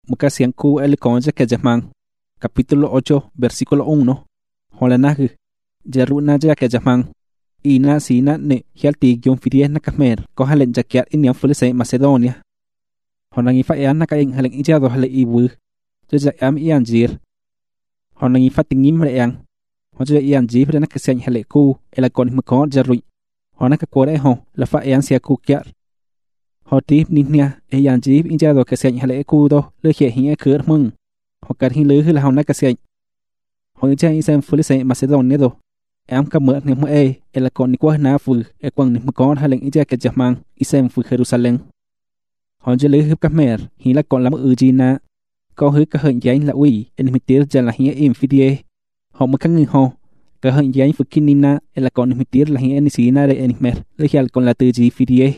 Mukasianku el conja que llaman. Capítulo 8, versículo 1. Holanaju. Jaruna ya que llaman. Ina sina ne hialti yon fidies na kamer. Kohalen jakiat in fulise Macedonia. Honangi fa ean na kaing halen ijado hale iwu. Jaja am ian jir. Honangi fa tingim reang. Hoja ian jir na kasian hale ku. Ela kon mukon jarui. Honaka kore ho. La fa ean sia ku kiar. Hotip ninia ian jir ijado kasian hale ku do. Le hie hie kur mung. Hokat hi lư la hona kasian. Hoja isem fulise Macedonia do. Em cầm mượn niệm mê, là con đi qua na phừ, quăng niệm con hai lần ít ra cái mang, isem phừ Jerusalem. Họ chỉ lấy hấp các mẹ, hi là con làm Gina, có hứa các hình dáng là uy, niệm tiết ra là hi im fidie. Họ mới khăng ngừng họ, các hình dáng phừ kinina, là con niệm tiết là hi nisina để niệm mẹ, lấy hi là con là từ gì fidie.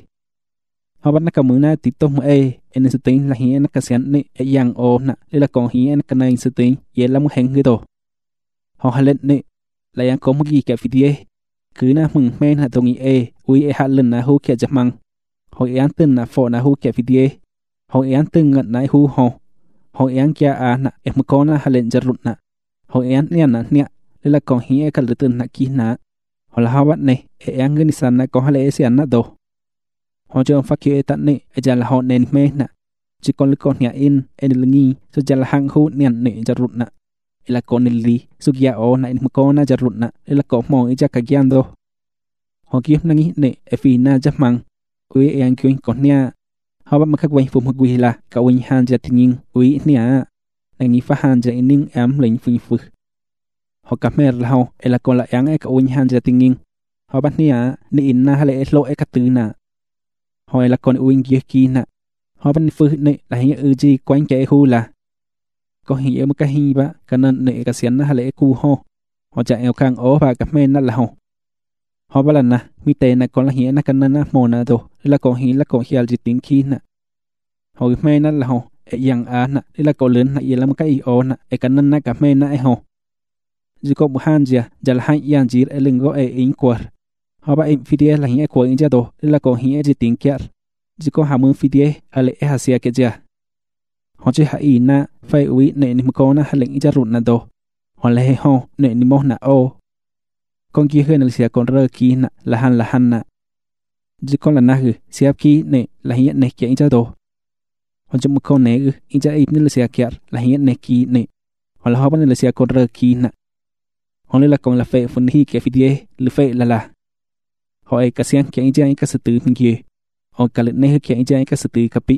Họ bắt nó cầm mượn na tít tông mê, sự tính là hi nó cái sáng này, yang o na, là con hi nó cái này sự tính, vậy là một hành người đồ. Họ hai lần này là yang có một gì cả fidie, cứ na mừng men hạt đồng ý uy hạt lần na hu kia chập măng, hội án từng na phò na hu kia fidie, hội án từng ngận na hu ho, hội án kia na em có na hạt lần jarut na, hội án nia, là còn hi cả lửa từng na kia na, họ là habat này, án người nisan na có hạt lệ sian na do, họ cho phát kia tận này, giờ là họ nền men na, chỉ còn con nhà in, lưng so giờ là hang hu nian này jarut na. La con li sugya o na mkona jarutna la ko mo ija kagiando hoki nangi ne efina jamang ui yang kyun konya haba makak wen fu mugwi la ka wen han jatingin ui nia nangi fa han ja ining am len fu hokamer la ho ela kon la yang e ka wen han jatingin haba nia ni inna hale lo e katuna ho ela kon ui ngi kina haba ni fu ne la hi uji kwan ke hu la có hiểu một cái hi ba cái nên nệ cái xiên nó hay lẽ cu ho họ chạy eo càng ố và cái men nó là họ bảo là na mi tê na còn là hiểu na cái nên na mồ na đồ là còn hiểu là còn hiểu gì tiếng khi na họ cái men nó là họ yang na là còn lớn là là một cái o na cái nên na cái men na họ chỉ có một han gì giờ là hai yang gì lưng có in quạt họ bảo em video là hiểu quạt in ra đồ là còn hiểu gì tiếng kia chỉ có ham video hay lẽ hay xia cái gì họ chỉ hay na phải uy nè ni mko na haleng ija run na do họ lê ho nè ni mo na o con kia hơn là xia con rơ kia na là han na chỉ con là na hư xia kia nè là hiện nè kia ija do họ chỉ mko nè ija ít nên là xia kia là hiện nè kia nè họ là họ bên là xia con rơ kia na họ là con là phê phân hi kia fidie lư phê là họ ấy cả xiang kia ija cái sự tự mình kia họ cả lệ nè kia ija cái sự tự capi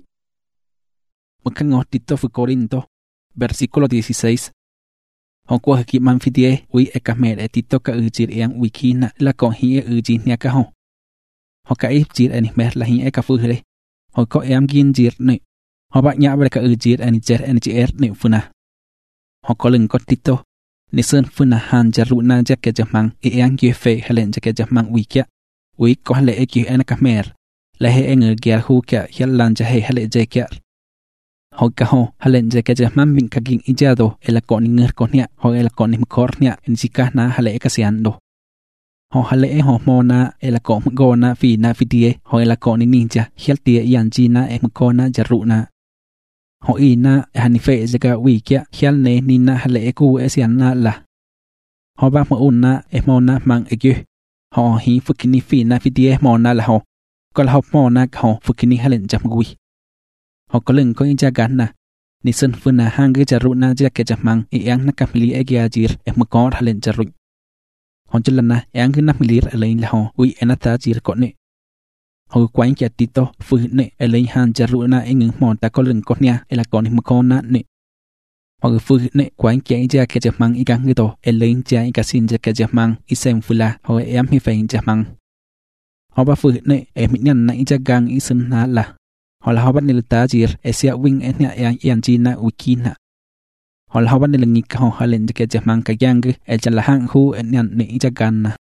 một cái ngọt tít to Corinto versículo 16. Họ qua haki man fidie ui e kamer e tito ka ujir yang wikina la kon hi e ujin nia ka ho. Họ ka ip jir ani mer la hi e ka fuhle. Họ ko em gin jir ne. Họ bak nya ba ka ujir ani jer ani jer ne funa. Họ ko lưng ko tito. Ni sơn funa han jaruna ja ke jamang e yang ge fe helen ja ke jamang wikia. Ui ko hale e ki en kamer. La he engel ger hu ka hialan ja he hale je kia. Họ cả họ halen je ke man bin kaging ijado ela kon nger kon nia ho ela kon nim kor nia en sika na hale ka sian do ho hale ho mo na ela kon go na fi na fidie ho ela kon ni ninja hialtie yan jina e ko na jaruna ho ina hani fe je ka wi kya hial ne ni na hale ku e sian na la ho ba mo una e mo na mang e ge ho hi fukini fi na fidie mo na la ho ko la ho mo na ho fukini halen jam gui họ có lưng có in cha gắn na, ni sơn phương na hang cái jaru na cha cái jamang, yang na kamili egia jir, em có halen jaru. Họ chỉ lần na, yang cái nắp milir lên là họ, ui enata jir có nè. Họ quay cái tito, phương nè, lên han jaru na em ngưng mòn ta có lưng có nia, là còn em có na nè. Họ phương nè, quay cái cha cái jamang igang cái to, lên cha cái xin cha cái jamang, isem phula, họ em hi phải jamang. Họ ba phương nè, em nhận na cha gang isem na là. Họ là họ bắt nil ta jir esia wing enya yang jina wikina họ là họ bắt nil ngik họ halen ke jamang ka yang e chala hang hu enyan ni jagan na